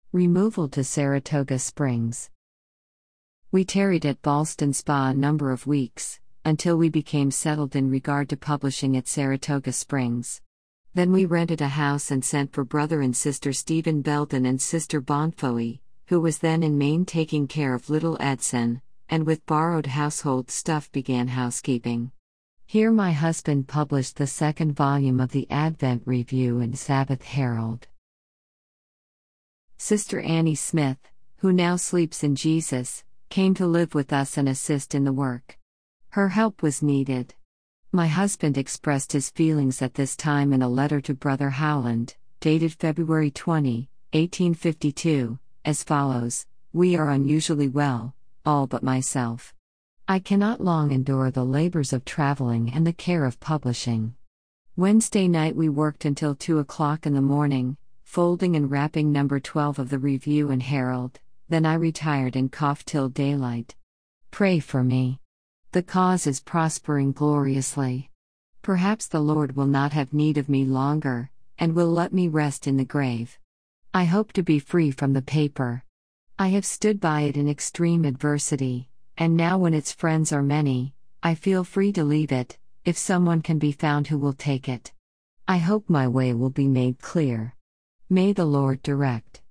Removal to Saratoga Springs. We tarried at Ballston Spa a number of weeks, until we became settled in regard to publishing at Saratoga Springs. Then we rented a house and sent for Brother and Sister Stephen Belden and Sister Bonfoy, who was then in Maine taking care of little Edson, and with borrowed household stuff began housekeeping. Here my husband published the second volume of the Advent Review and Sabbath Herald. Sister Annie Smith, who now sleeps in Jesus, came to live with us and assist in the work. Her help was needed. My husband expressed his feelings at this time in a letter to Brother Howland, dated February 20, 1852, as follows: "We are unusually well, all but myself. I cannot long endure the labors of traveling and the care of publishing. Wednesday night we worked until 2 o'clock in the morning, folding and wrapping number 12 of the Review and Herald, then I retired and coughed till daylight. Pray for me. The cause is prospering gloriously. Perhaps the Lord will not have need of me longer, and will let me rest in the grave. I hope to be free from the paper. I have stood by it in extreme adversity, and now when its friends are many, I feel free to leave it, if someone can be found who will take it. I hope my way will be made clear. May the Lord direct."